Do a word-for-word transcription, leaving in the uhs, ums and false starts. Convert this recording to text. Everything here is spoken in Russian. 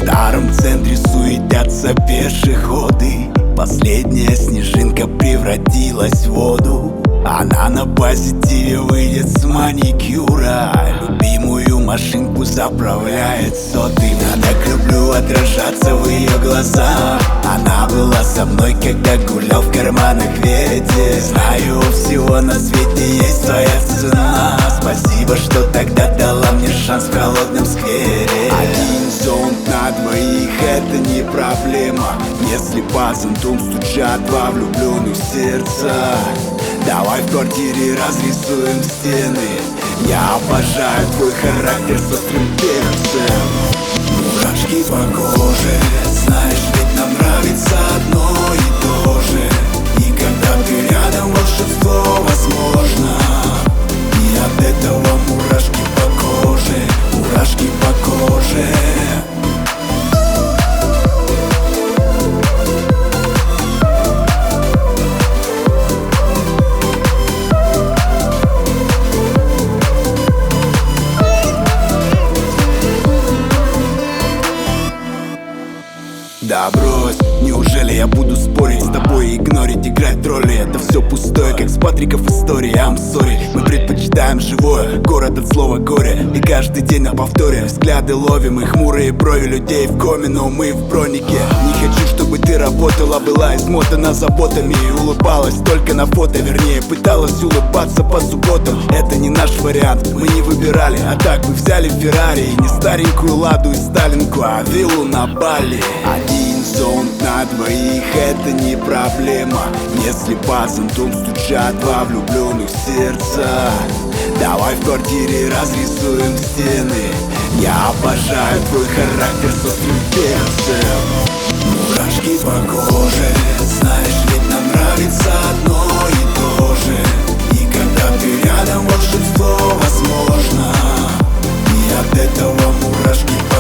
старом центре суетятся пешеходы. Последняя снежинка превратилась в воду. Она на позитиве выйдет с маникюра. Любимую машинку заправляет сотый. Я так люблю отражаться в ее глазах. Она была со мной, когда гулял в карманах ветер. Знаю, у всего на свете есть своя цена. Спасибо, что тогда дала мне шанс в холодном сквере. Один зонт на двоих — это не проблема. Если по зонтам стучат два влюбленных сердца, давай в квартире разрисуем стены. Я обожаю твой характер с острым перцем. Мурашки по коже, знаешь, ведь нам нравится одно и то же. И когда ты рядом, волшебство возможно. И от этого мурашки по коже, мурашки по коже. Да брось, неужели я буду спорить с тобой и игнорить, играть роли? Это все пустое, как с Патриков история. I'm sorry, мы предпочитаем живое, город от слова горе. И каждый день на повторе взгляды ловим и хмурые брови людей в коме, но мы в бронике. Не хочу, чтобы ты работала, была измотана заботами и улыбалась только на фото, вернее пыталась улыбаться по субботам. Это не наш вариант, мы не выбирали, а так мы взяли Феррари. И не старенькую Ладу и Сталинку, а виллу на Бали. Один зонт на двоих — это не проблема. Если по зонтам стучат два влюбленных сердца, давай в квартире разрисуем стены. Я обожаю твой характер с острым перцем. Мурашки по коже, знаешь, ведь нам нравится одно и то же. И когда ты рядом, волшебство возможно. И от этого мурашки по